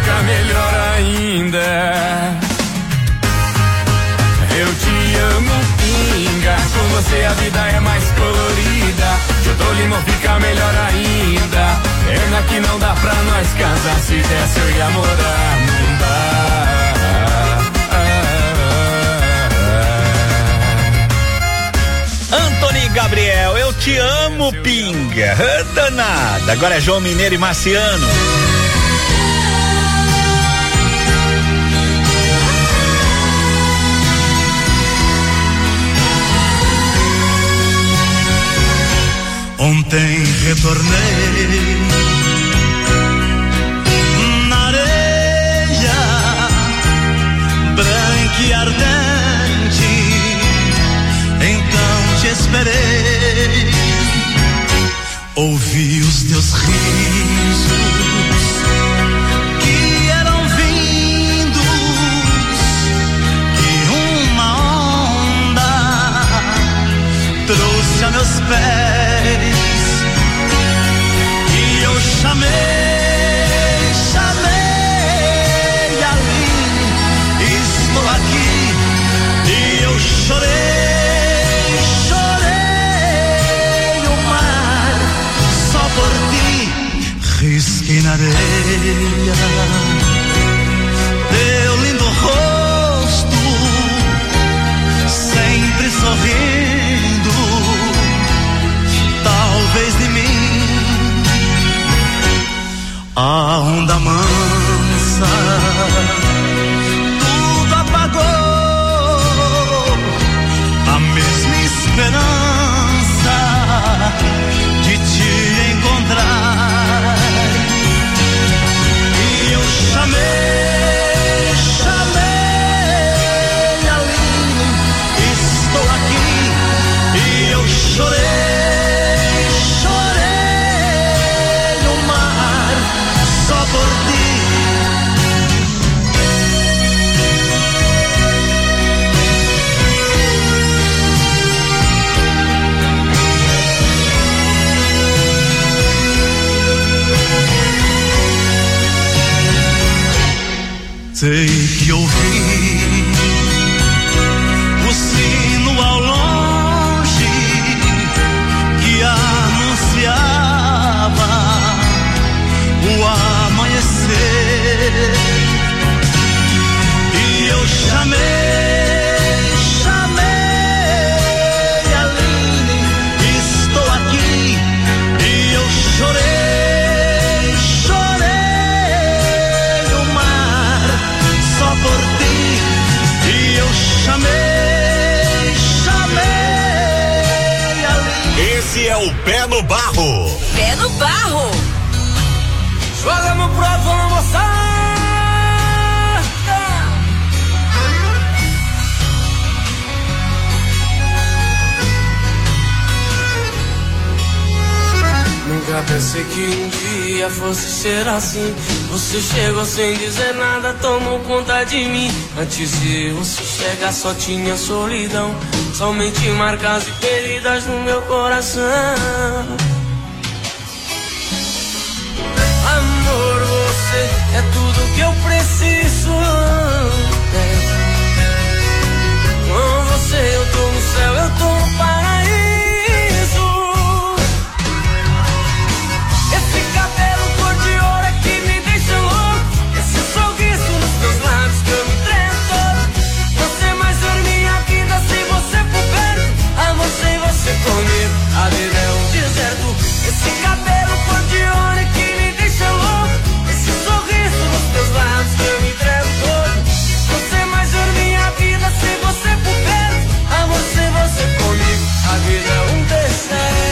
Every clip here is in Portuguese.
fica melhor ainda. Eu te amo, pinga, com você a vida é mais colorida. Junto ao limão fica melhor ainda. Pena que não dá pra nós casar, se desse eu ia morar, não dá. Antony Gabriel, eu te amo, pinga. Danada. Agora é João Mineiro e Marciano. Ontem retornei na areia branca e ardente, então te esperei, ouvi os teus risos que eram vindos, que uma onda trouxe a meus pés. Chamei ali, estou aqui, e eu chorei o mar, só por ti, risquei na areia, teu lindo rosto, sempre sorrindo, talvez de mim. A onda mansa tudo apagou, a mesma esperança de te encontrar. E eu chamei ali, estou aqui, e eu chorei. Sei que ouvi o sino ao longe que anunciava o amanhecer, e eu chamei Aline, estou aqui, e eu chorei. Esse é o Pé no Barro. Pé no Barro. Jogamos pro alto, vamos moçada. Nunca pensei que um dia fosse ser assim. Você chegou sem dizer nada, tomou conta de mim. Antes de você chegar só tinha solidão, somente marcas e feridas no meu coração. Amor, você é tudo que eu preciso. Com você eu tô no céu, eu tô no paraíso. Esse cabelo cor de ouro é que me deixa louco. Esse sorriso nos teus lábios que eu me entrego todo. Você mais for minha vida se você for perto. Amor, sem você comigo, a vida é um deserto. Esse cabelo cor de ouro é que me deixa louco. Esse sorriso nos teus lábios que eu me entrego todo. Você mais for minha vida se você for perto. Amor, sem você comigo, a vida é um deserto.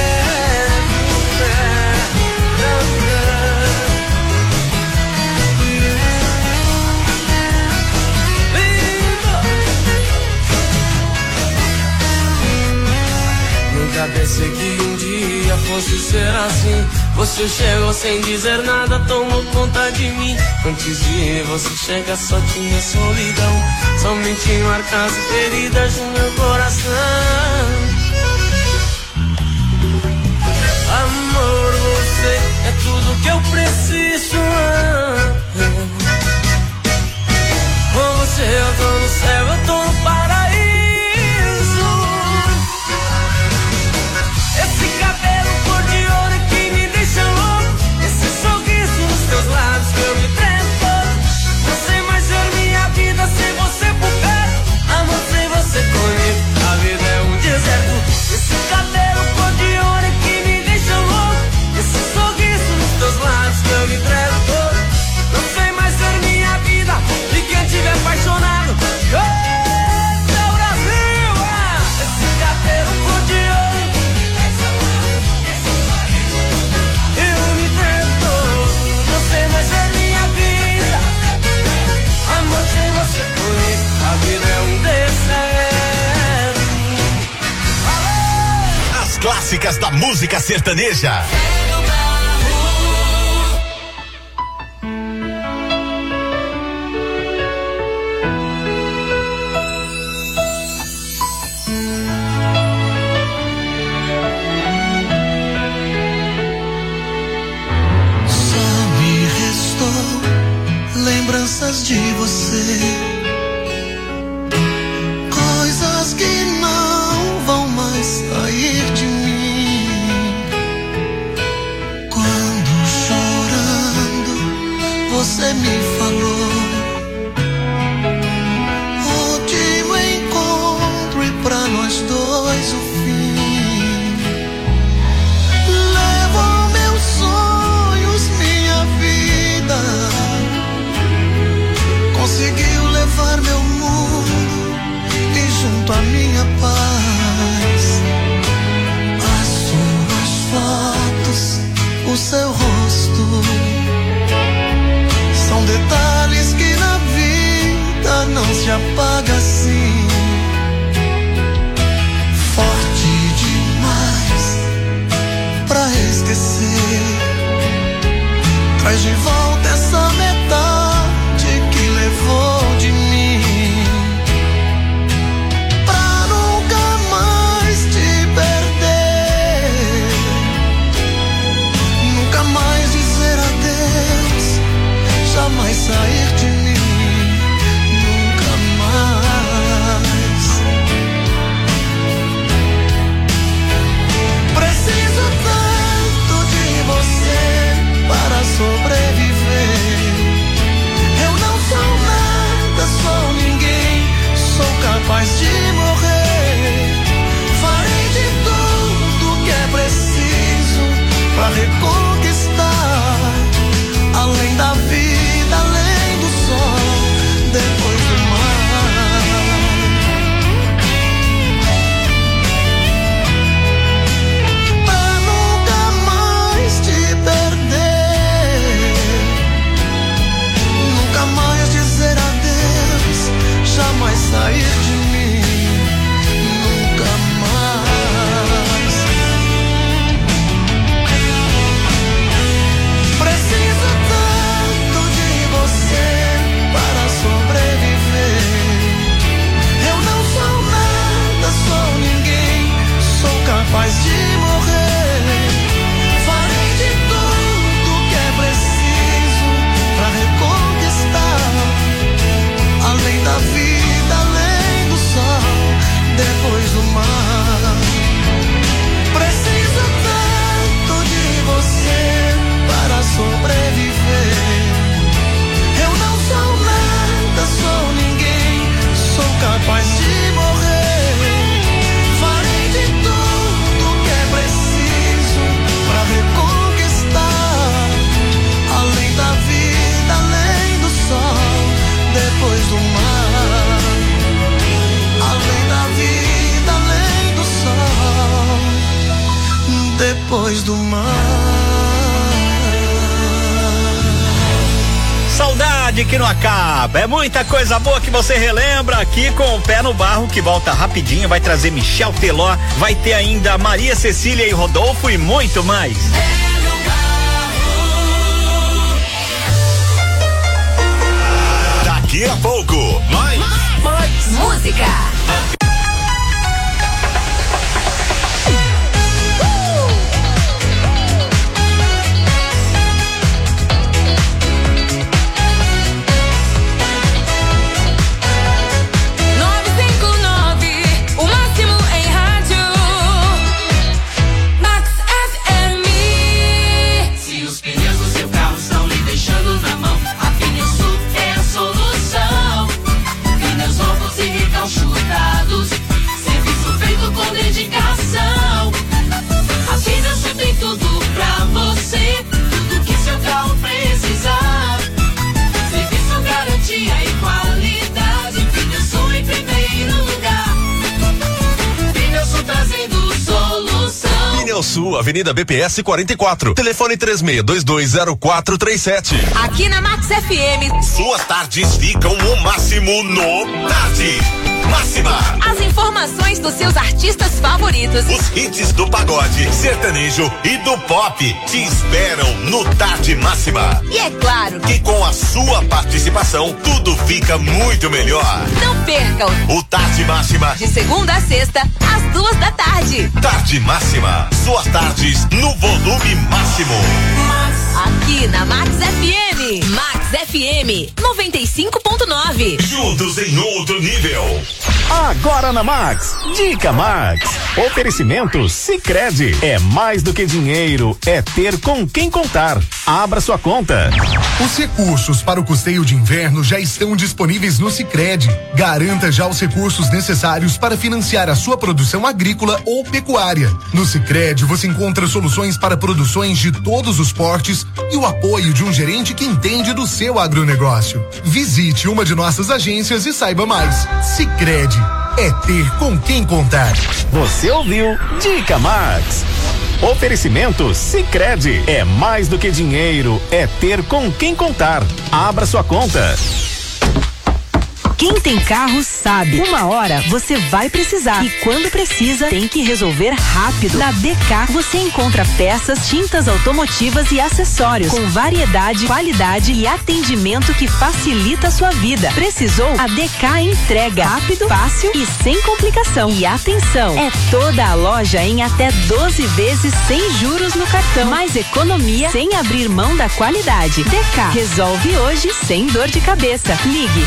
Nunca pensei que um dia fosse ser assim. Você chegou sem dizer nada, tomou conta de mim. Antes de você chegar só tinha solidão, somente marcas e feridas no meu coração. Amor, você é tudo que eu preciso. clássicas da música sertaneja. Lembranças de você, coisas que não vão mais sair de mim. Quando chorando você me falou, último encontro e pra nós dois o fim. Levou meus sonhos, minha vida, conseguiu levar meu mundo e junto à minha paz, as suas fotos, o seu rosto, são detalhes que na vida não se apaga assim. Forte demais pra esquecer, traz de volta essa metade que levou de mim, pra nunca mais te perder, nunca mais dizer adeus, jamais sair de mim, nunca mais. Preciso tanto de você para sobreviver. Eu não sou nada, sou ninguém, sou capaz de morrer. Farei de tudo que é preciso pra reconquistar, além da vida, além do sol, depois do mar. Pra nunca mais te perder, nunca mais dizer adeus, jamais sair de mim, nunca mais. Preciso tanto de você para sobreviver. Eu não sou nada, sou ninguém, sou capaz de morrer. Farei de tudo que é preciso pra reconquistar, além da vida, além do sol, depois do mar. Preciso tanto de você para sobreviver. Eu não sou nada, sou ninguém, sou capaz de morrer. Farei de tudo que é preciso pra reconquistar, além da vida, além do sol, depois do mar. Além da vida, além do sol, depois do mar. Saudade que não acaba, é muita coisa boa que você relembra aqui com o Pé no Barro, que volta rapidinho, vai trazer Michel Teló, vai ter ainda Maria Cecília e Rodolfo e muito mais. Daqui a pouco, mais Música. Se os pneus do seu carro estão lhe deixando na mão, a Pneusul é a solução. Pneus novos e recalchutados, serviço feito com dedicação. A Pneusul tem tudo pra você, tudo que seu carro precisar. Serviço, garantia e qualidade, Pneusul em primeiro lugar. Pneusul trazendo solução. Pneusul, Avenida BPS 44, telefone 36220437. Aqui na Max FM. Suas tardes ficam o máximo no Tarde. Máxima. As informações dos seus artistas favoritos. Os hits do pagode, sertanejo e do pop te esperam no Tarde Máxima. E é claro que com a sua participação, tudo fica muito melhor. Não percam o Tarde Máxima. De segunda a sexta, às 2h. Tarde Máxima. Suas tardes no volume máximo. Aqui na Max FM. Max FM 95.9. Juntos em outro nível. Agora na Max, Dica Max. Oferecimento Sicredi. É mais do que dinheiro, é ter com quem contar. Abra sua conta. Os recursos para o custeio de inverno já estão disponíveis no Sicredi. Garanta já os recursos necessários para financiar a sua produção agrícola ou pecuária. No Sicredi você encontra soluções para produções de todos os portes e o apoio de um gerente que entende do seu agronegócio. Visite uma de nossas agências e saiba mais. Sicredi é ter com quem contar. Você ouviu Dica Max. Oferecimento Sicredi. É mais do que dinheiro, é ter com quem contar. Abra sua conta. Quem tem carro sabe, uma hora você vai precisar e quando precisa tem que resolver rápido. Na DK você encontra peças, tintas automotivas e acessórios com variedade, qualidade e atendimento que facilita a sua vida. Precisou? A DK entrega rápido, fácil e sem complicação. E atenção, é toda a loja em até 12 vezes sem juros no cartão. Mais economia sem abrir mão da qualidade. DK resolve hoje sem dor de cabeça. Ligue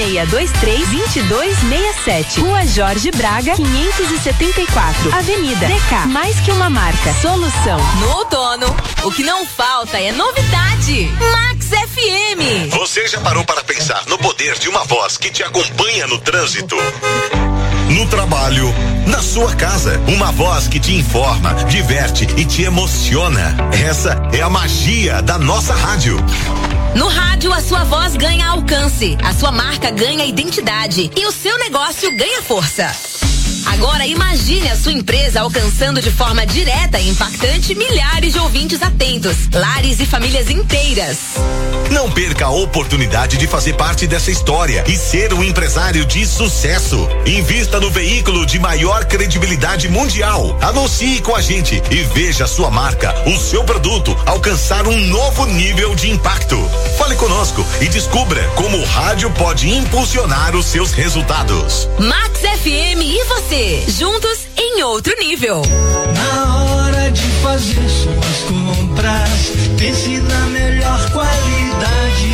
3623-2267. Rua Jorge Braga, 574. Avenida DK. Mais que uma marca. Solução. No outono, o que não falta é novidade. Max FM. Você já parou para pensar no poder de uma voz que te acompanha no trânsito? No trabalho, na sua casa, uma voz que te informa, diverte e te emociona. Essa é a magia da nossa rádio. No rádio, a sua voz ganha alcance, a sua marca ganha identidade e o seu negócio ganha força. Agora imagine a sua empresa alcançando de forma direta e impactante milhares de ouvintes atentos, lares e famílias inteiras. Não perca a oportunidade de fazer parte dessa história e ser um empresário de sucesso. Invista no veículo de maior credibilidade mundial. Anuncie com a gente e veja a sua marca, o seu produto alcançar um novo nível de impacto. Fale conosco e descubra como o rádio pode impulsionar os seus resultados. Max FM e você, juntos em outro nível. Na hora de fazer suas compras, pense na melhor qualidade.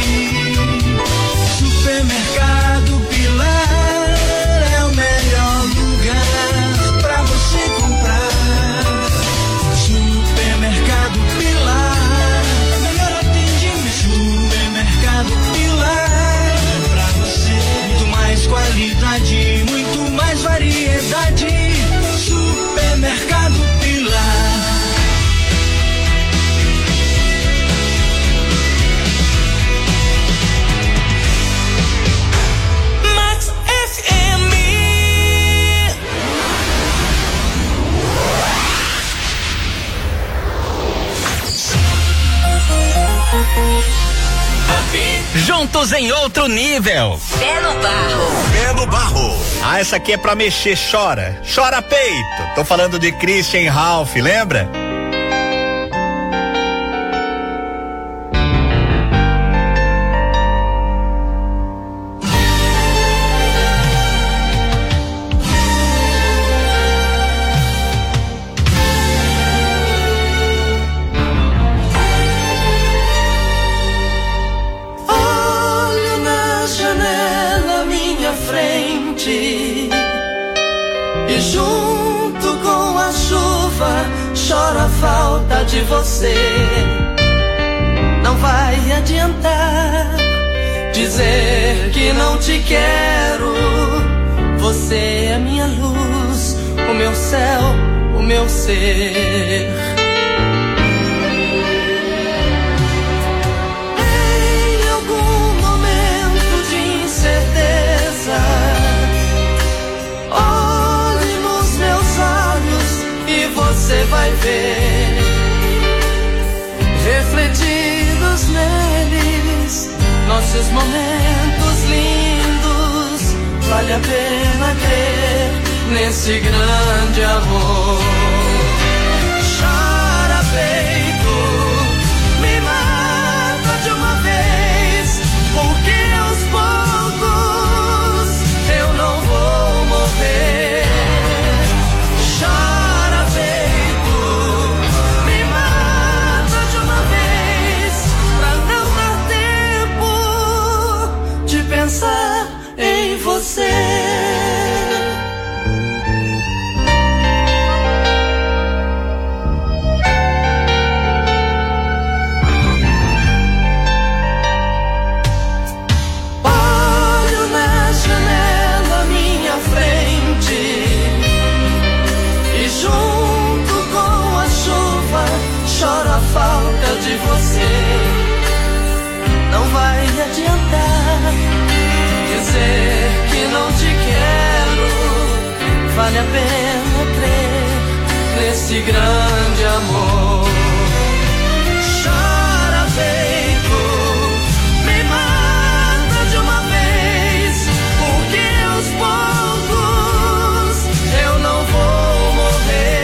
Supermercado Pilar é o melhor lugar pra você comprar. Supermercado Pilar, melhor atendimento. Supermercado Pilar, pra você muito mais qualidade, muito mais variedade. Supermercado Pilar. Max FM. Juntos em outro nível. Pé no barro. Pé no barro. Ah, essa aqui é pra mexer, chora. Chora peito. Tô falando de Christian Ralph, lembra? E junto com a chuva chora a falta de você. Não vai adiantar dizer que não te quero. Você é minha luz, o meu céu, o meu ser. Em algum momento de incerteza, você vai ver refletidos neles nossos momentos lindos vale a pena crer nesse grande amor. Chora peito, me mata de uma vez, porque aos poucos eu não vou morrer. Chora peito, me mata de uma vez, pra não dar tempo de pensar em você. Choro a falta de você. Não vai adiantar dizer que não te quero. Vale a pena crer nesse grande amor. Chora peito, me mata de uma vez, porque aos poucos eu não vou morrer.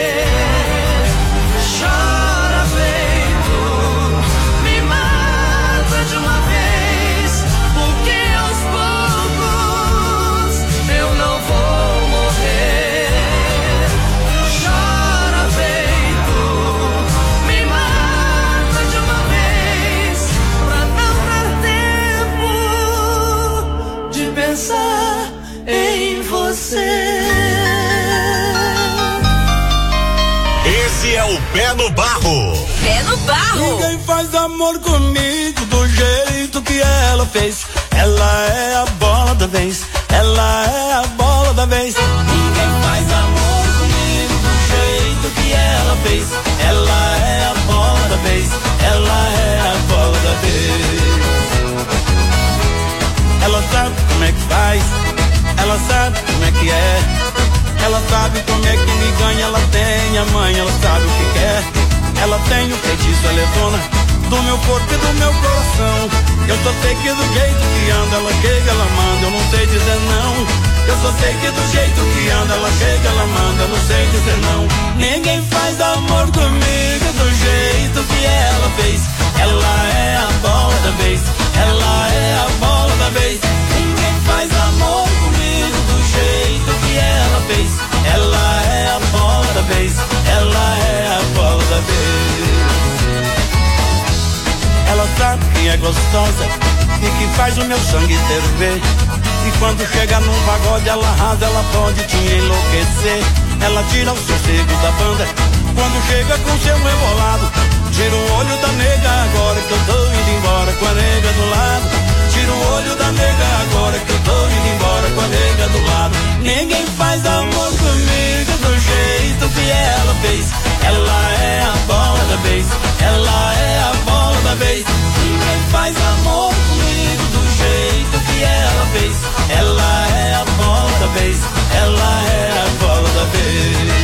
Pensar em você. Esse é o Pé no Barro. Pé no Barro. Ninguém faz amor comigo do jeito que ela fez. Ela é a bola da vez. Ela é a bola da vez. Ninguém faz amor comigo do jeito que ela fez. Ela é a bola da vez. Ela é a bola da vez. Ela sabe como é que faz, ela sabe como é que é, ela sabe como é que me ganha, ela tem a mãe, ela sabe o que quer, ela tem o feitiço, ela é dona do meu corpo e do meu coração. Eu só sei que do jeito que anda, ela chega, ela manda, eu não sei dizer não. Eu só sei que do jeito que anda, ela chega, ela manda, eu não sei dizer não. Ninguém faz amor comigo do jeito que ela fez. Ela é a bola da vez, ela é a bola da vez. Ninguém faz amor comigo do jeito que ela fez. Ela é a bola da vez, ela é a bola da vez. Ela sabe que é gostosa e que faz o meu sangue ferver. E quando chega num pagode ela arrasa, ela pode te enlouquecer. Ela tira o sossego da banda quando chega com seu rebolado. Tira o olho da nega agora que eu tô indo embora com a nega do lado. Tira o olho da nega agora que eu tô indo embora com a nega do lado. Ninguém faz amor comigo do jeito que ela fez. Ela é a bola da vez, ela é a bola da vez. Ninguém faz amor comigo do jeito que ela fez. Ela é a bola da vez, ela é a bola da vez.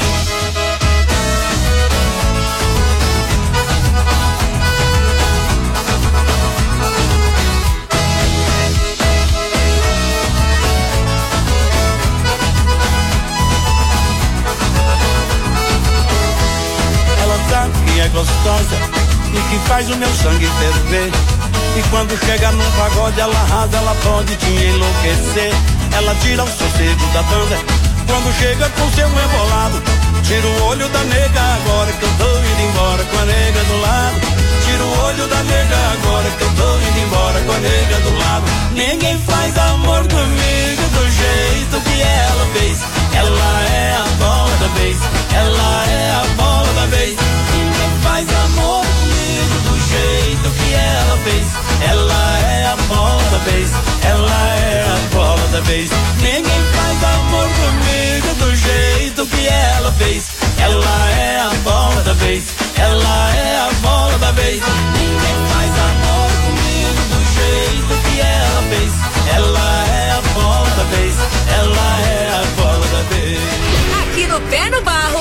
Que é gostosa e que faz o meu sangue ferver. E quando chega num pagode ela arrasa, ela pode te enlouquecer. Ela tira o sossego da banda quando chega com seu rebolado. Tira o olho da nega agora que eu tô indo embora com a nega do lado. Tira o olho da nega agora que eu tô indo embora com a nega do lado. Ninguém faz amor comigo do jeito que ela fez. Ela é a bola da vez, ela é a bola da vez. Ninguém faz amor comigo do jeito que ela fez. Ela é a bola da vez, ela é a bola da vez. Ninguém faz amor comigo do jeito que ela fez. Ela é a bola da vez, ela é a bola da vez. Ninguém faz amor comigo do jeito que ela fez. Ela é a bola da vez, ela é a bola da vez. Aqui no Pé no Barro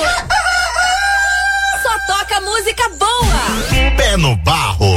só toca música boa. Pé no Barro.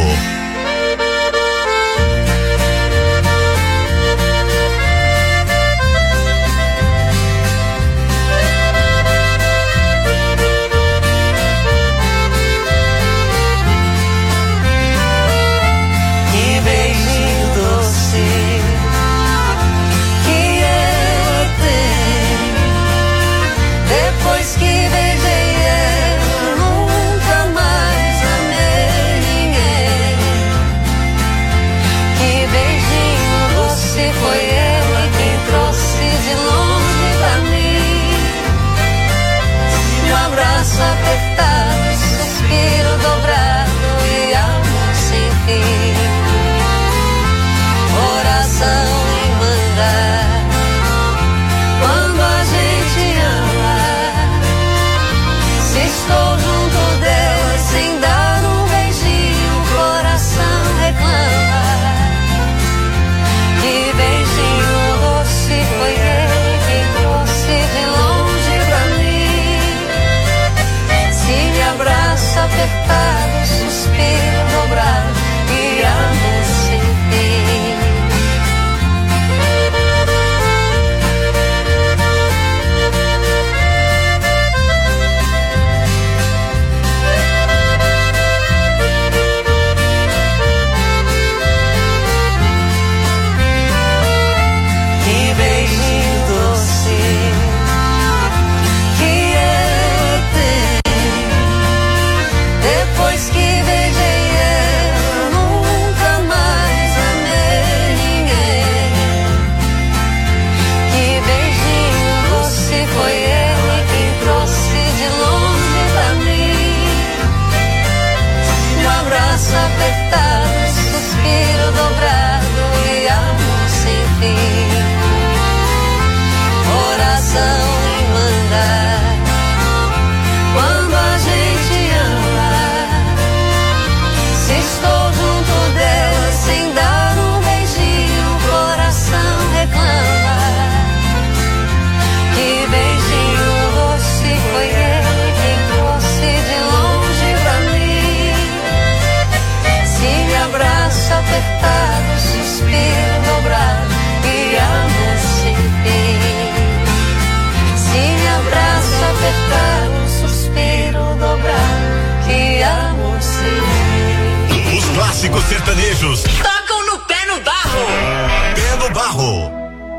clássicos sertanejos. Tocam no Pé no Barro. Pé no Barro.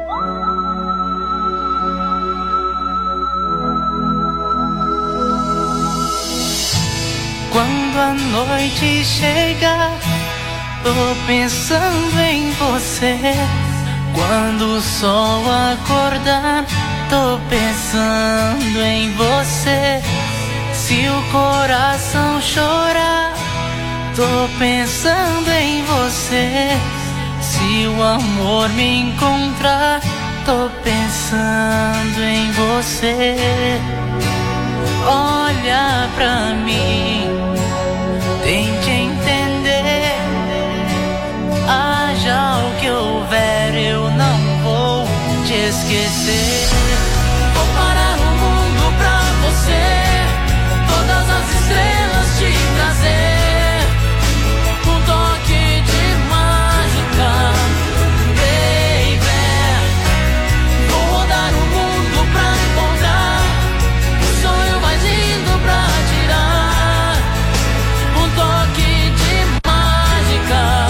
Quando a noite chega, tô pensando em você. Quando o sol acordar, tô pensando em você. Se o coração chorar, tô pensando em você. Se o amor me encontrar, tô pensando em você. Olha pra mim, tente entender. Haja o que houver, eu não vou te esquecer. Vou parar o mundo pra você, todas as estrelas te trazer, um toque de mágica, baby. Vou rodar o mundo pra encontrar o sonho mais lindo pra tirar, um toque de mágica,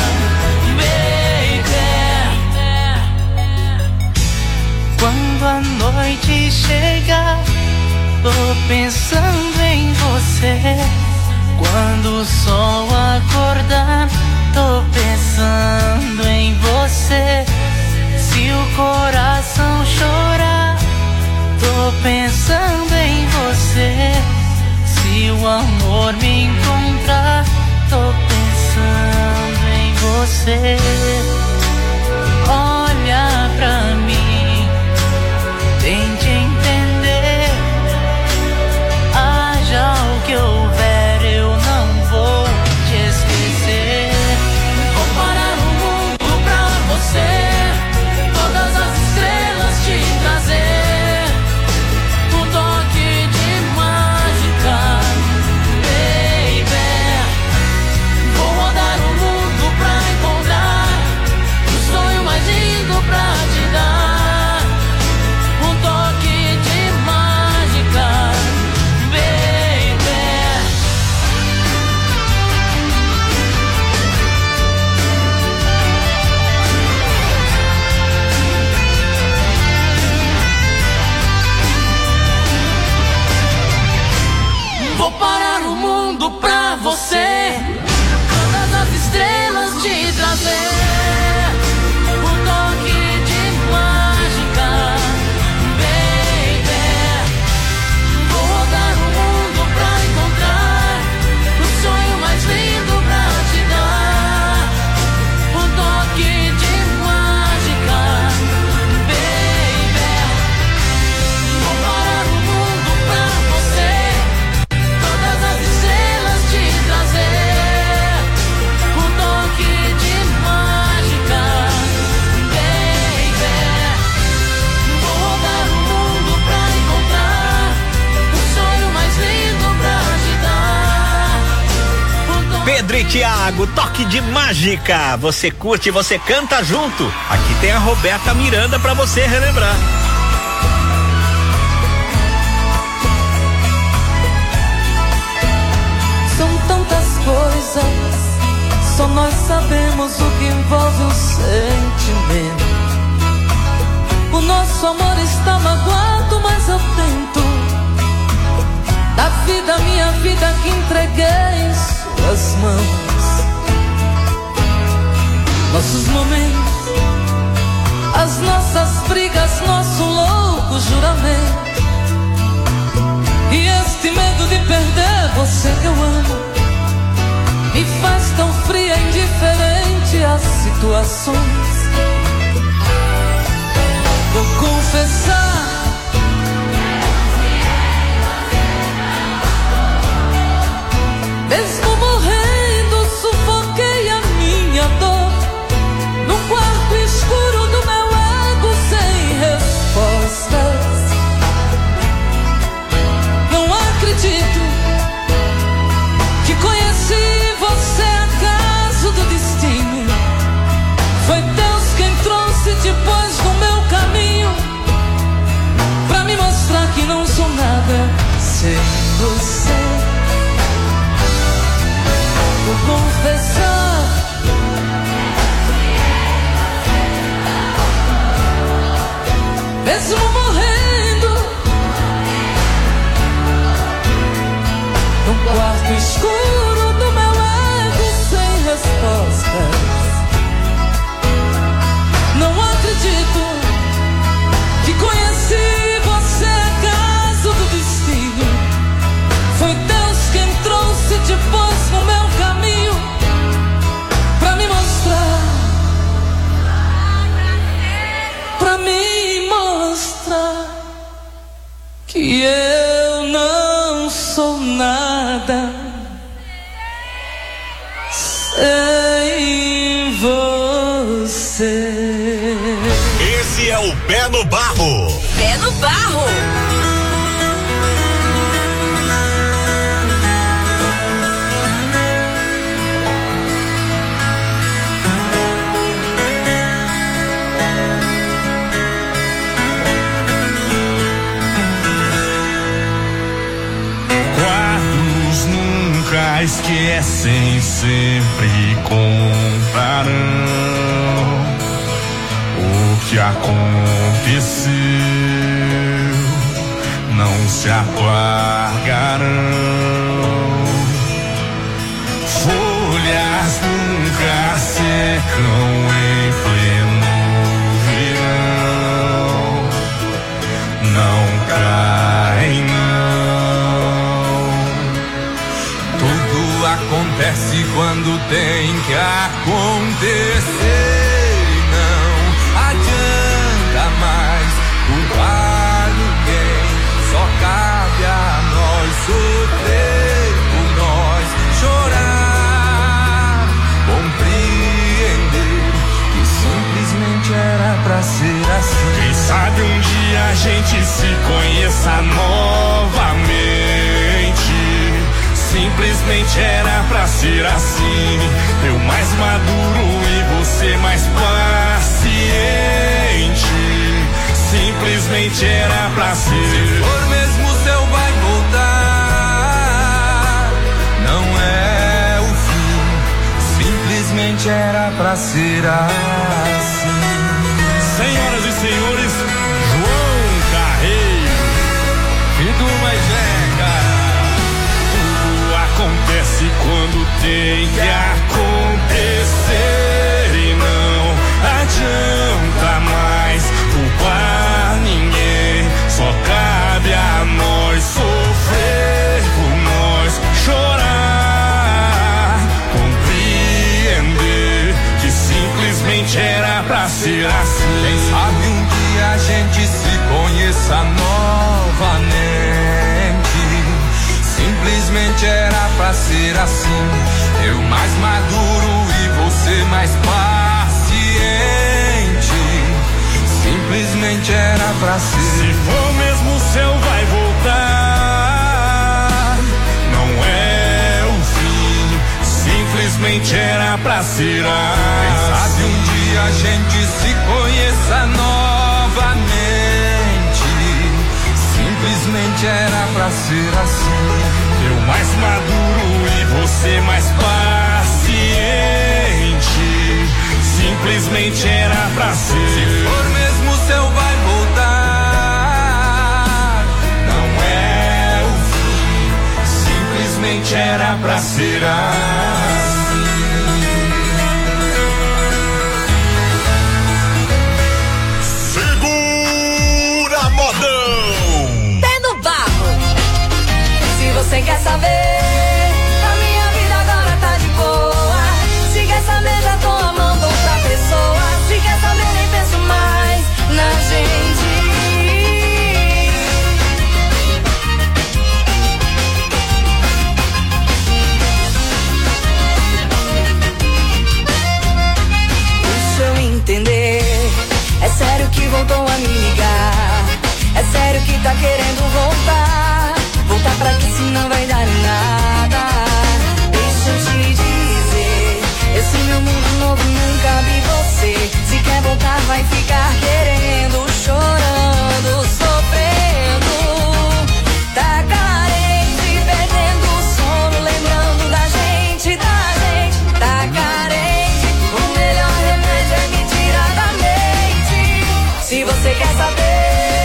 baby. Quando a noite chega, tô pensando em você. Quando o sol acordar, tô pensando em você. Se o coração chorar, tô pensando em você. Se o amor me encontrar, tô pensando em você. Olha pra mim, tente entender. Haja o que houver, eu não vou te esquecer. Vou parar o mundo pra você, todas as estrelas te trazer, um toque de mágica, baby. Vou rodar o mundo pra encontrar o sonho mais lindo pra te dar, um toque de mágica, baby. Vou parar o mundo pra você, todas as estrelas te trazer, um toque de mágica, baby. Vou rodar o mundo pra encontrar o sonho mais lindo pra te dar, um toque de mágica, baby. Vou parar o mundo pra você, todas as estrelas te trazer, um toque de mágica, baby. Vou rodar o mundo pra encontrar o sonho mais lindo pra te dar, um toque. Pedro e Thiago, toque de mágica. Você curte, você canta junto. Aqui tem a Roberta Miranda pra você relembrar. São tantas coisas, só nós sabemos o que envolve o sentimento. O nosso amor está magoado, mas eu tento. Da vida, minha vida que entreguei em suas mãos. Nossos momentos, as nossas brigas, nosso louco juramento. E este medo de perder você que eu amo me faz tão fria e indiferente às situações. Vou confessar, mesmo morrendo, sufoquei a minha dor num quarto escuro do meu ego sem respostas. Não acredito que conheci você acaso do destino. Foi tão mesmo morrendo, no quarto escuro do meu ego sem respostas. Não acredito que conheci você, acaso do destino. Foi Deus quem trouxe te pôs no meu caminho pra me mostrar, pra me mostrar que eu não sou nada sem você. Esse é o Pé no Barro. Pé no Barro. Quadros nunca esquecem, sempre contarão o que aconteceu, não se apagarão. Folhas nunca secam em pleno verão, não caem não. Tudo acontece quando tem que acontecer. Mais culpar ninguém, só cabe a nós sofrer por nós, chorar, compreender que simplesmente era pra ser assim. Quem sabe um dia a gente se conheça novamente. Simplesmente era pra ser assim. Eu mais maduro e você mais paciente. Simplesmente era pra ser. Se for mesmo o céu vai voltar, não é o fim. Simplesmente era pra ser assim. Senhoras e senhores, João Carreiro e do Mais Jeca. Tudo acontece quando tem que acontecer e não adianta mais culpar ninguém, só cabe a nós sofrer por nós, chorar, compreender que simplesmente era pra ser assim. Quem sabe um dia a gente se conheça novamente. Simplesmente era pra ser assim. Eu mais maduro e você mais paciente. Simplesmente era pra ser. Se for mesmo o céu vai voltar, não é o fim. Simplesmente era pra ser assim. Quem sabe um dia a gente se conheça novamente. Simplesmente era pra ser assim. Eu mais maduro e você mais paciente. Simplesmente era pra ser. Se for mesmo o céu vai voltar, não é o fim. Simplesmente era pra ser assim. Segura, modão! Pé no Barro. Se você quer saber, a minha vida agora tá de boa. Se quer saber, já tô amando outra pessoa. Se quer saber, nem penso mais na gente. Deixa eu entender, é sério que voltou a me ligar? É sério que tá querendo voltar? Voltar pra que se não vai dar em nada. Deixa eu te dizer, esse meu mundo novo nunca vi você. Se quer voltar vai ficar querendo, chorando, sofrendo. Tá carente, perdendo o sono, lembrando da gente, tá carente, o melhor remédio é me tirar da mente. Se você quer saber,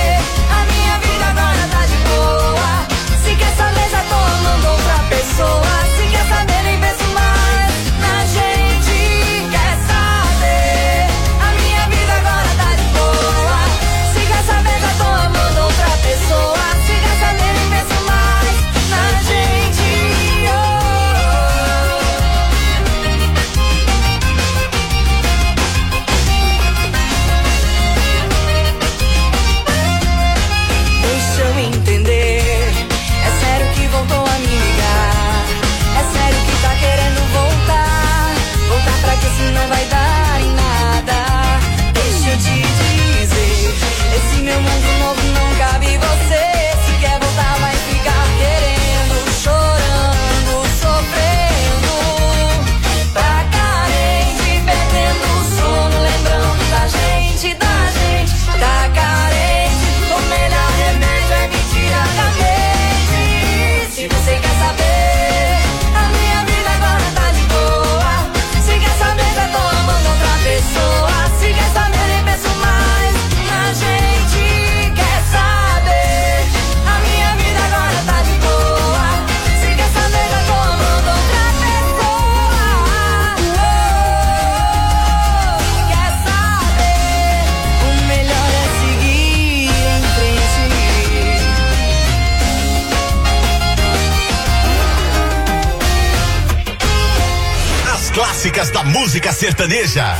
clássicas da música sertaneja.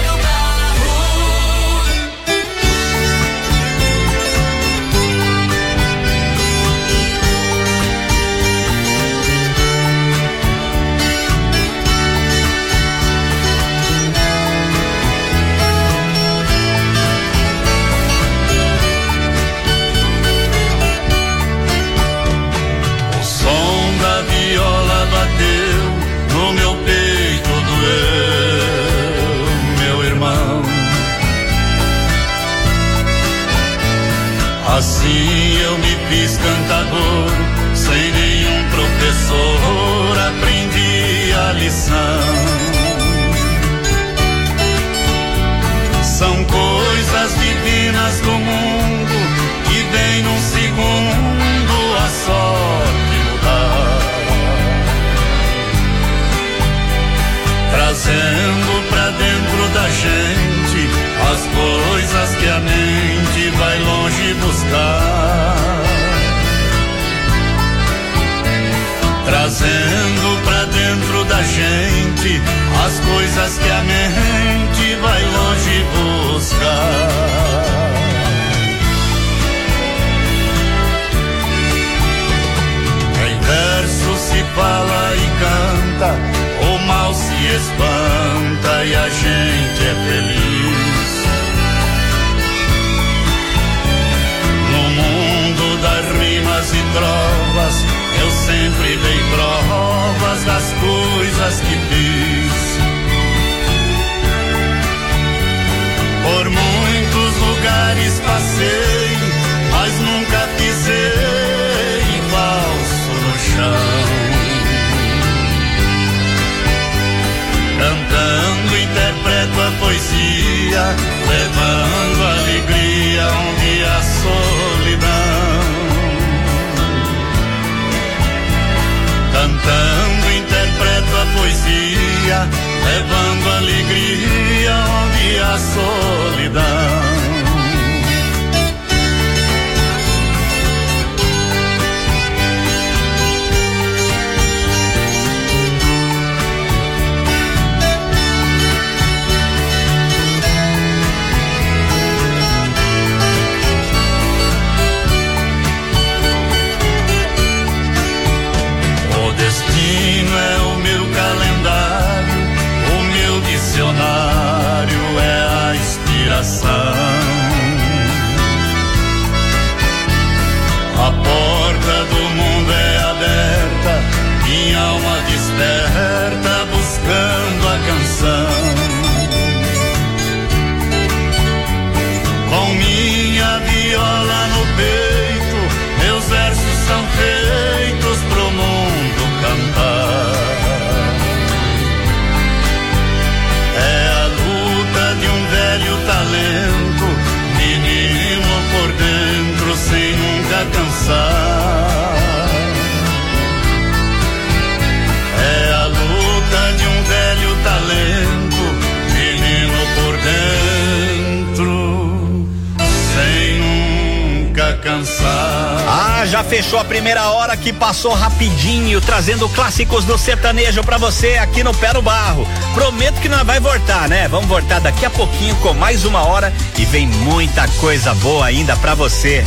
No meu peito doeu, meu irmão. Assim eu me fiz cantador, sem nenhum professor aprendi a lição. São coisas divinas do mundo que vem num segundo a sorte mudar. Trazendo pra dentro da gente as coisas que a mente vai longe buscar. Trazendo pra dentro da gente as coisas que a mente vai longe buscar. Em verso se fala e canta, o mal se espanta e a gente é feliz. No mundo das rimas e trovas, eu sempre dei provas das coisas que fiz. Por muitos lugares passei, mas nunca pisei falso no chão. Cantando interpreto a poesia, levando alegria onde há solidão. Cantando interpreto a poesia, levando alegria onde há solidão. É o meu calendário, o meu dicionário é a inspiração. A porta do mundo é aberta, minha alma desperta buscando a canção. Com minha viola no peito, meus versos são feitos pro mundo cantar. É a luta de um velho talento, menino por dentro sem nunca cansar. É a luta de um velho talento, menino por dentro sem nunca cansar. Ah, já fechou a primeira hora que passou rapidinho, trazendo clássicos do sertanejo pra você aqui no Pé no Barro. Prometo que nós vai voltar, né? Vamos voltar daqui a pouquinho com mais uma hora e vem muita coisa boa ainda pra você.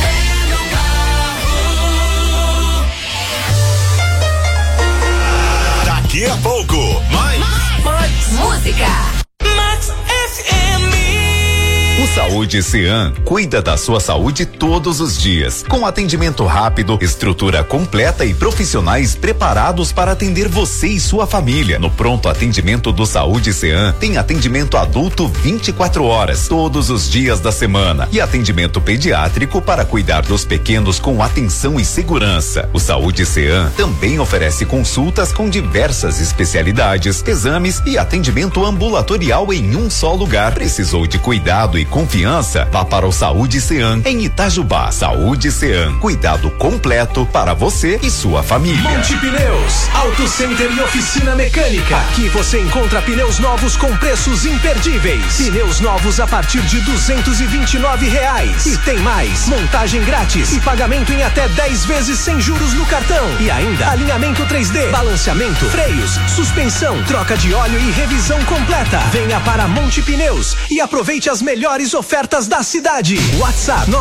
Daqui a pouco, mais música. Max FM. O Saúde Cean cuida da sua saúde todos os dias, com atendimento rápido, estrutura completa e profissionais preparados para atender você e sua família. No pronto atendimento do Saúde Cean tem atendimento adulto 24 horas, todos os dias da semana, e atendimento pediátrico para cuidar dos pequenos com atenção e segurança. O Saúde Cean também oferece consultas com diversas especialidades, exames e atendimento ambulatorial em um só lugar. Precisou de cuidado e confiança confiança, vá para o Saúde Cean em Itajubá. Saúde Cean, cuidado completo para você e sua família. Monte Pneus, Auto Center e oficina mecânica. Aqui você encontra pneus novos com preços imperdíveis. Pneus novos a partir de R$229. E tem mais, montagem grátis e pagamento em até 10 vezes sem juros no cartão. E ainda, alinhamento 3D, balanceamento, freios, suspensão, troca de óleo e revisão completa. Venha para Monte Pneus e aproveite as melhores ofertas da cidade. WhatsApp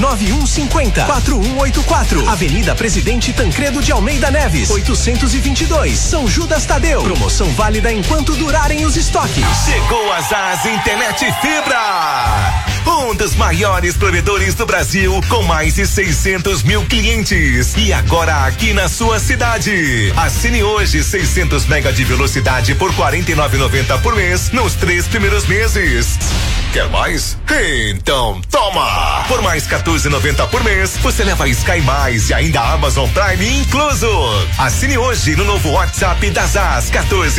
99150-4184. Avenida Presidente Tancredo de Almeida Neves, 822, São Judas Tadeu. Promoção válida enquanto durarem os estoques. Chegou a Zaz Internet Fibra. Um dos maiores provedores do Brasil, com mais de 600 mil clientes. E agora aqui na sua cidade. Assine hoje 600 mega de velocidade por R$49,90 por mês nos 3 primeiros meses. Quer mais? Então toma! Por mais R$14,90 por mês, você leva Sky Mais e ainda Amazon Prime incluso. Assine hoje no novo WhatsApp da Zaz,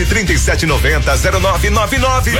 1437900999.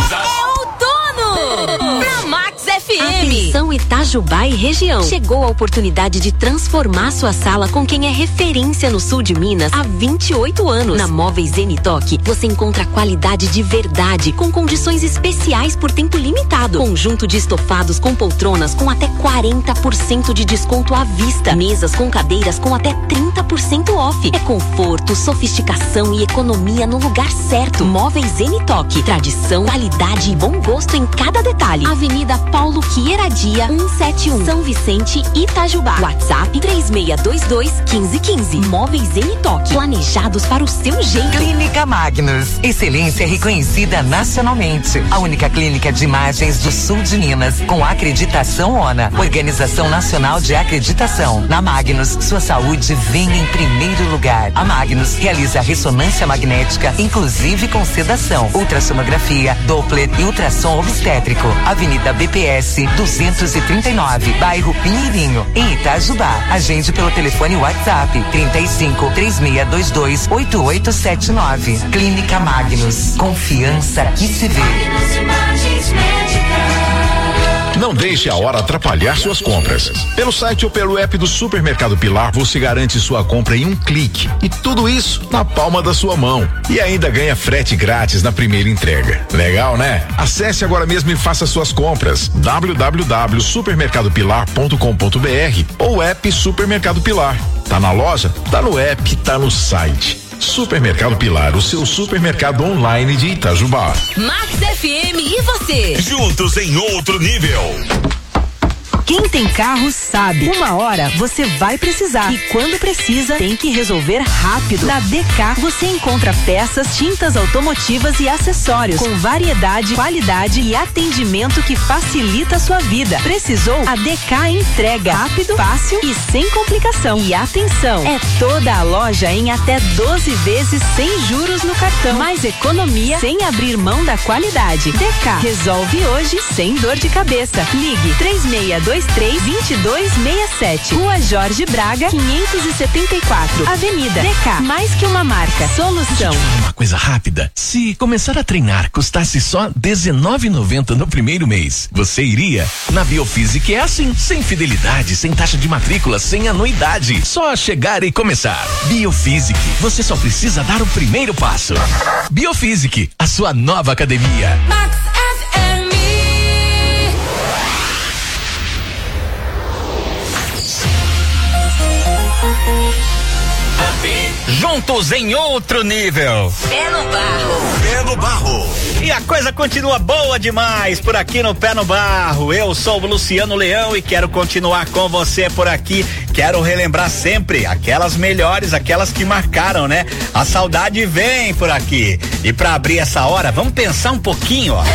Pra Max FM. Atenção Itajubá e região. Chegou a oportunidade de transformar sua sala com quem é referência no sul de Minas há 28 anos. Na Móveis Zenitoque, você encontra qualidade de verdade, com condições especiais por tempo limitado. Conjunto de estofados com poltronas com até 40% de desconto à vista. Mesas com cadeiras com até 30% off. É conforto, sofisticação e economia no lugar certo. Móveis Zenitoque. Tradição, qualidade e bom gosto em cada detalhe. Avenida Paulo Quieradia, 171, São Vicente, Itajubá. WhatsApp 3622-1515. Móveis Zenitoque, planejados para o seu jeito. Clínica Magnus, excelência reconhecida nacionalmente. A única clínica de imagens do sul de Minas, com acreditação ONA, Organização Nacional de Acreditação. Na Magnus, sua saúde vem em primeiro lugar. A Magnus realiza ressonância magnética, inclusive com sedação, ultrassonografia, Doppler e ultrassom obstétrico. Avenida BPS 239, bairro Pinheirinho, em Itajubá. Agende pelo telefone WhatsApp 35-3622-8879. Clínica Magnus, confiança que se vê. Não deixe a hora atrapalhar suas compras. Pelo site ou pelo app do Supermercado Pilar, você garante sua compra em um clique. E tudo isso na palma da sua mão. E ainda ganha frete grátis na primeira entrega. Legal, né? Acesse agora mesmo e faça suas compras. www.supermercadopilar.com.br ou app Supermercado Pilar. Tá na loja? Tá no app, tá no site. Supermercado Pilar, o seu supermercado online de Itajubá. Max FM e você? Juntos em outro nível. Quem tem carro sabe. Uma hora você vai precisar. E quando precisa, tem que resolver rápido. Na DK você encontra peças, tintas automotivas e acessórios com variedade, qualidade e atendimento que facilita a sua vida. Precisou? A DK entrega rápido, fácil e sem complicação. E atenção, é toda a loja em até 12 vezes sem juros no cartão. Mais economia sem abrir mão da qualidade. DK resolve hoje sem dor de cabeça. Ligue 3623-2267. Rua Jorge Braga, 574. Avenida DK. Mais que uma marca. Solução. Uma coisa rápida. Se começar a treinar custasse só R$19,90 no primeiro mês, você iria? Na Biofísica é assim, sem fidelidade, sem taxa de matrícula, sem anuidade. Só chegar e começar. Biofísica, você só precisa dar o primeiro passo. Biofísica, a sua nova academia. Max FM. Juntos em outro nível. Pé no barro. Pé no barro. E a coisa continua boa demais por aqui no Pé no Barro. Eu sou o Luciano Leão e quero continuar com você por aqui. Quero relembrar sempre aquelas melhores, aquelas que marcaram, né? A saudade vem por aqui. E pra abrir essa hora, vamos pensar um pouquinho, ó.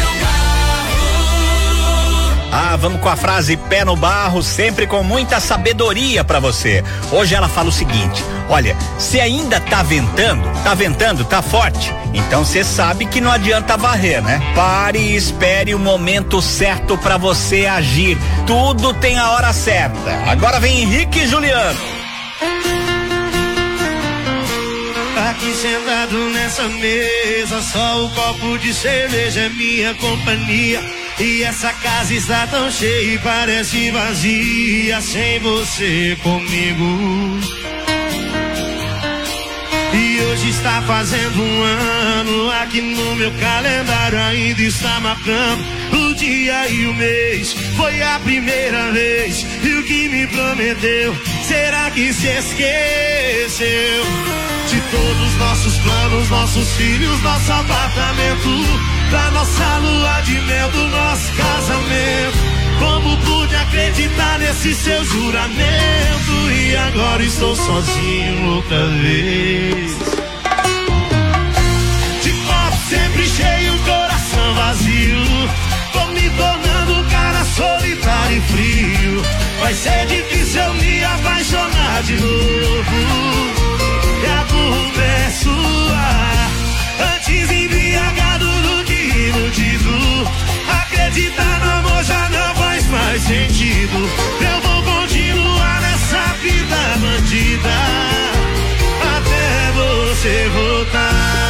Vamos com a frase pé no barro, sempre com muita sabedoria pra você. Hoje ela fala o seguinte: olha, se ainda tá ventando, tá forte, então você sabe que não adianta varrer, né? Pare e espere o momento certo pra você agir. Tudo tem a hora certa. Agora vem Henrique e Juliano. Aqui sentado nessa mesa, só o copo de cerveja é minha companhia. E essa casa está tão cheia e parece vazia sem você comigo. E hoje está fazendo um ano, aqui no meu calendário ainda está marcando o dia e o mês. Foi a primeira vez, e o que me prometeu, será que se esqueceu? De todos os nossos planos, nossos filhos, nosso apartamento, da nossa lua de mel, do nosso casamento. Como pude acreditar nesse seu juramento? E agora estou sozinho outra vez. De copo sempre cheio, coração vazio. Tô me tornando um cara solitário e frio. Vai ser difícil eu me apaixonar de novo. E a culpa é sua. Antes embriagado do que iludido. Acreditar no amor já não faz mais sentido. Eu vou continuar nessa vida bandida até você voltar.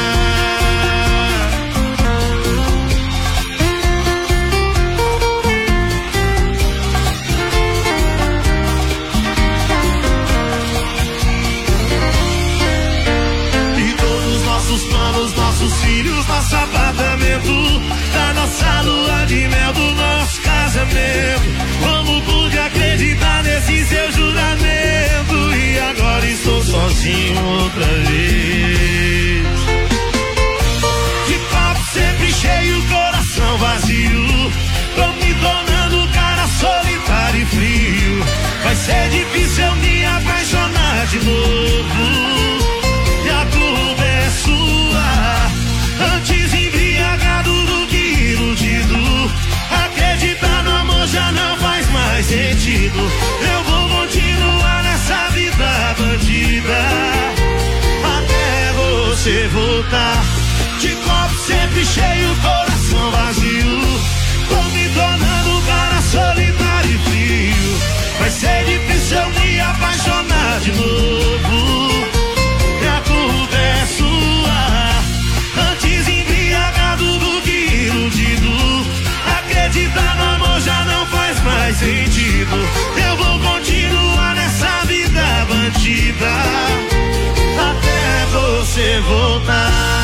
E todos os nossos planos, nossos filhos, nosso apartamento, da nossa lua de mel, do nosso casamento. Como pude acreditar nesse seu juramento? E agora estou sozinho outra vez. De copo sempre cheio, coração vazio. Tô me tornando um cara solitário e frio. Vai ser difícil eu me apaixonar de novo. E a culpa é sua. Antes embriagado do que iludido. Acreditar no amor já não faz mais sentido. Eu vou continuar nessa vida bandida até você voltar. De copo sempre cheio, coração vazio. Tô me tornando um cara solitário e frio. Vai ser difícil eu me apaixonar de novo. E a culpa é sua. Antes embriagado do que iludido. Acreditar no amor já não faz mais sentido. Eu vou continuar nessa vida bandida até você voltar.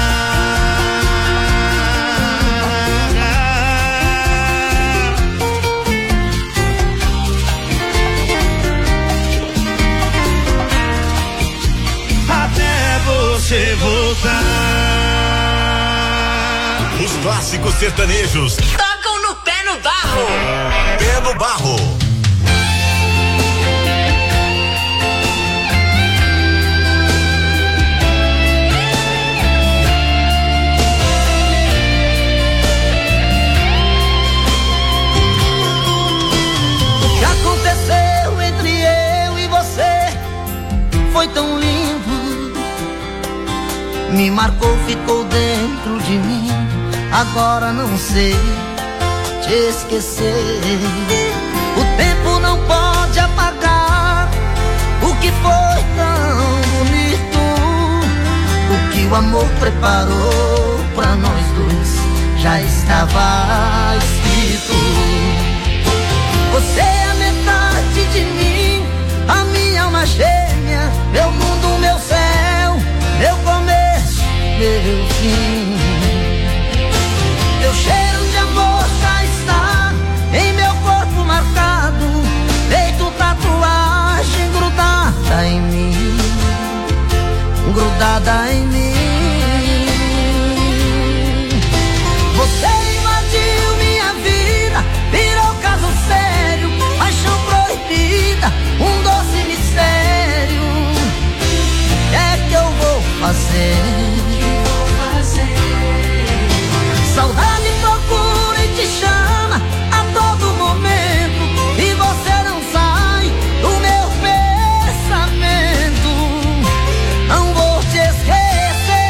Até você voltar. Os clássicos sertanejos Tocam no pé no barro. Pé no barro. O que aconteceu entre eu e você foi tão lindo. Me marcou, ficou dentro de mim. Agora não sei te esquecer. O tempo não pode apagar o que foi tão bonito. O que o amor preparou pra nós dois já estava escrito. Você é a metade de mim, a minha alma gêmea, meu mundo, meu céu, meu começo, meu fim. Teu cheiro de amor já está em meu corpo marcado, feito tatuagem grudada em mim, grudada em mim. Você invadiu minha vida, virou caso sério, paixão proibida, um doce mistério. O que é que eu vou fazer? Saudade procura e te chama a todo momento, e você não sai do meu pensamento. Não vou te esquecer.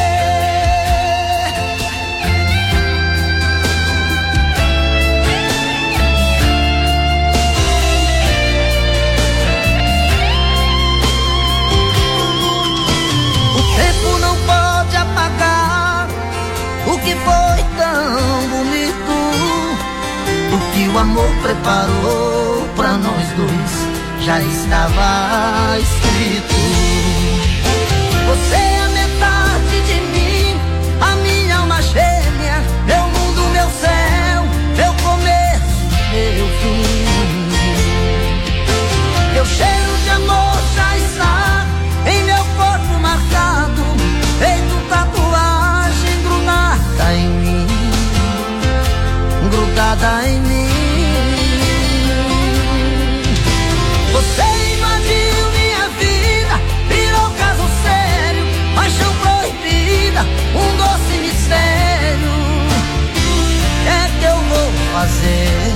O tempo não pode apagar o que foi tão bonito. o amor preparou pra nós dois já estava escrito. Você é a metade de mim, a minha alma gêmea, meu mundo, meu céu, meu começo, meu fim. Meu cheiro de amor já está em meu corpo marcado, feito tatuagem grudada em mim, grudada em mim. Você invadiu minha vida, virou caso sério, paixão proibida, um doce mistério. O que é que eu vou fazer?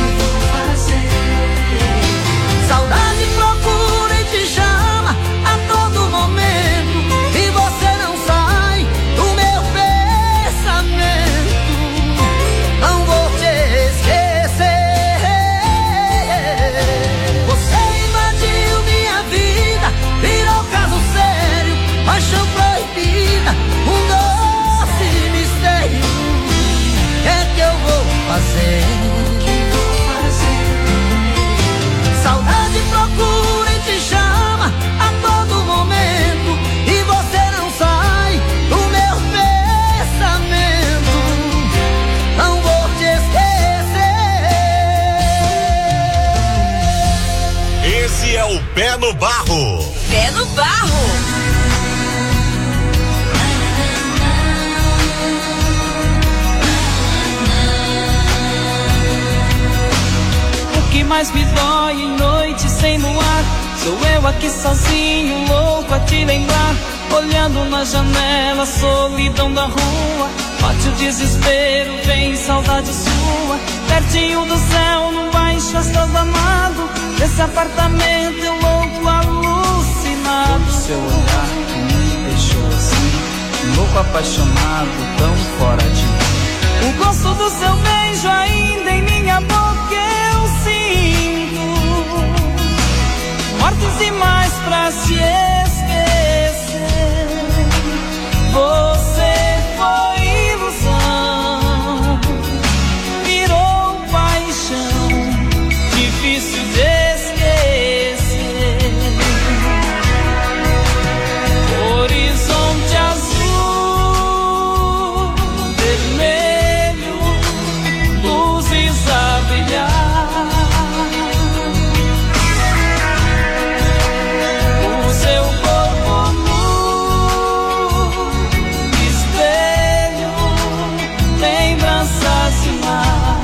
Saudade procura e te chama a todo momento, e você não sai do meu pensamento. Não vou te esquecer. Você invadiu minha vida, virou caso sério, paixão proibida, um doce mistério. O que é que eu vou fazer? Saudade procura e te chama a todo momento, e você não sai do meu pensamento. Não vou te esquecer. Esse é o Pé no Barro. Pé no Barro. O que mais me dói em noite sem luar, sou eu aqui sozinho, louco a te lembrar. Olhando na janela, solidão da rua, bate o desespero, vem saudade sua. Pertinho do céu, num baixo astral danado, desse apartamento eu louco alucinado. O seu olhar que me deixou assim, louco apaixonado, tão fora de mim. O gosto do seu beijo ainda em minha boca eu sinto, mortes demais pra se esquecer. Você foi ilusão, virou paixão, difícil de esquecer. Horizonte azul, vermelho, luzes a brilhar. O seu corpo nu, espelho, lembranças demais.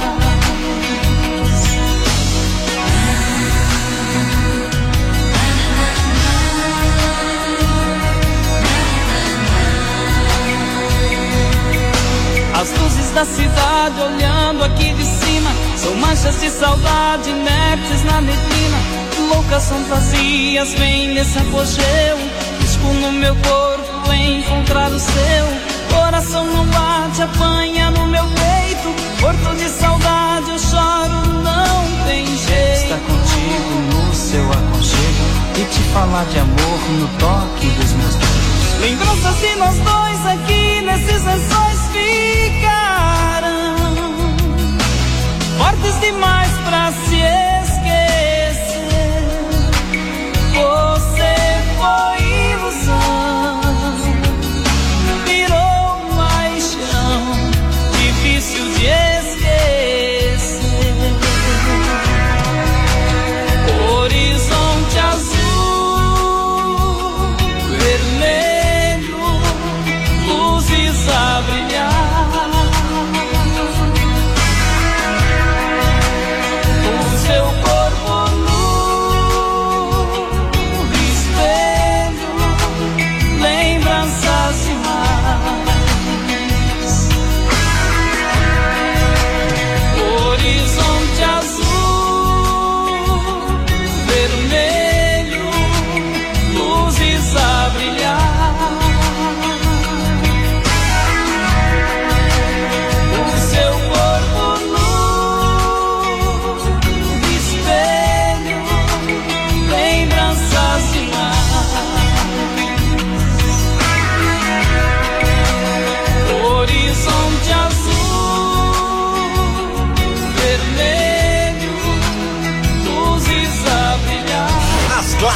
As luzes da cidade olhando aqui de cima são manchas de saudade inertes na neblina. Loucas fantasias vêm nesse apogeu, risco no meu corpo em encontrar o seu. Coração não bate, apanha no meu peito, morto de saudade eu choro, não tem jeito. Estar contigo no seu aconchego e te falar de amor no toque dos meus dedos. Lembranças de nós dois aqui nesses lençóis ficarão, fortes demais pra se esquecer. Você foi ilusão, virou paixão, difícil de esquecer. Horizonte azul, vermelho, luzes a brilhar.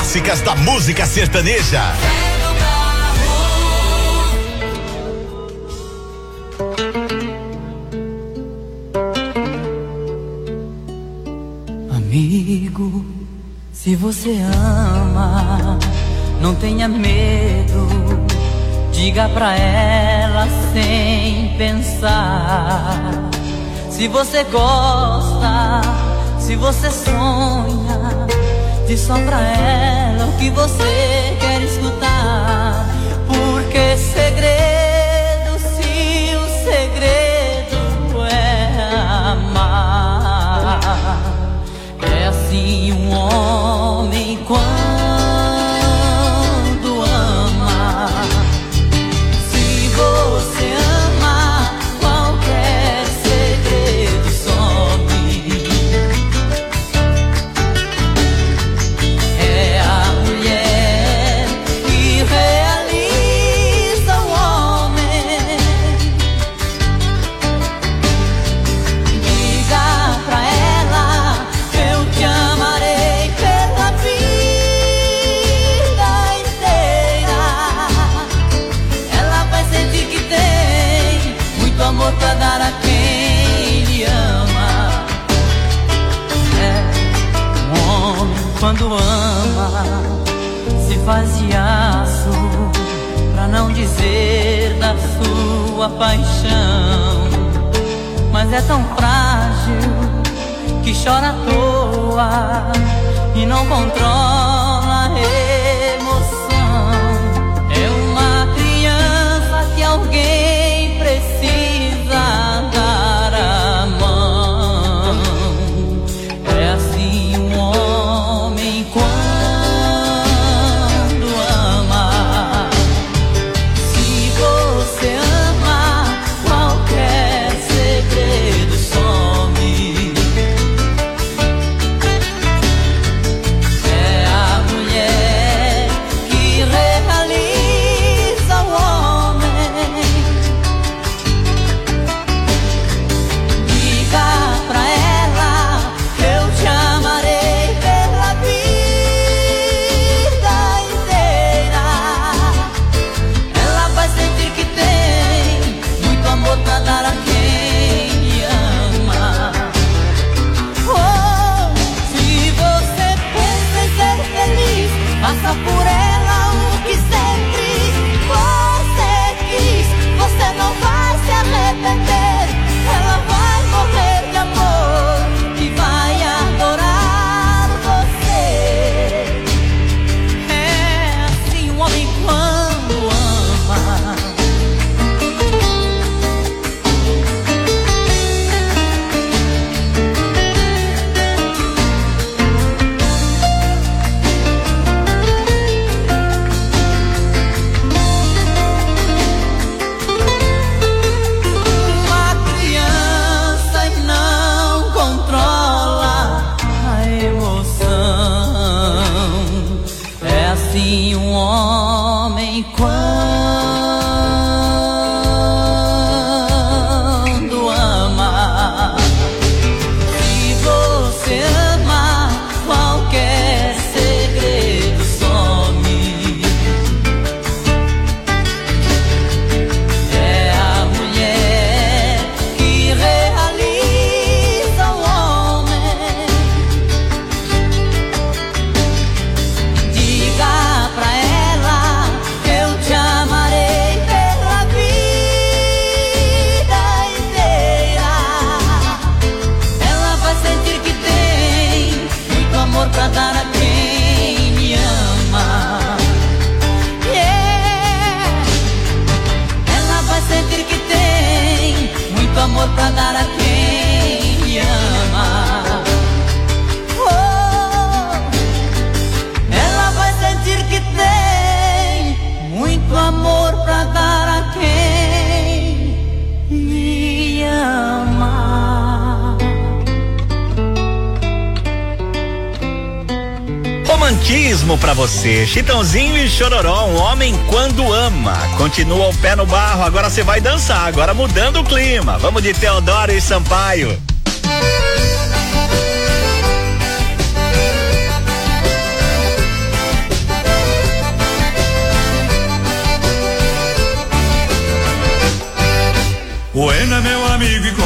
clássicas da música sertaneja. Amigo, se você ama, não tenha medo. Diga pra ela sem pensar. Se você gosta, se você sonha, diz só pra ela o que você quer escutar. Porque segredo, se o segredo é amar, é assim um homem quando ama. Se você ama, qualquer segredo some. É a mulher que realiza o homem. Diga pra ela, eu te amarei pela vida inteira. Ela vai sentir que tem muito amor pra dar a quem lhe ama. É, um homem quando ama se faz de aço, pra não dizer da sua paixão. Mas é tão frágil que chora à toa e não controla a emoção. É uma criança que alguém precisa dar a mão. É assim um homem quando ama. Se você ama, qualquer segredo some. É a mulher que realiza o homem. Diga pra ela, eu te amarei pela vida inteira. Ela vai sentir que tem muito amor pra dar a quem lhe ama. Oh, se você pensa em ser feliz, faça por ela o que sempre você quis. Você não vai se arrepender. Ela vai morrer de amor e vai adorar você. É assim um homem quando ama. Uma criança e não controla a emoção. É assim um homem quando ama. Se você ama, qualquer segredo some. É a mulher que realiza o homem. Diga pra ela, eu te amarei pela vida inteira. Ela vai sentir que tem muito amor pra dar a quem me ama. Yeah. Ela vai sentir que tem muito amor pra dar a quem me ama. Oh, ela vai sentir que tem muito amor pra dar a quem me ama. Romantismo pra você, Chitãozinho e Chororó, um homem quando ama. Continua o pé no barro, agora você vai dançar, agora mudando o clima. Vamos de Teodoro e Sampaio. Buena, meu amigo.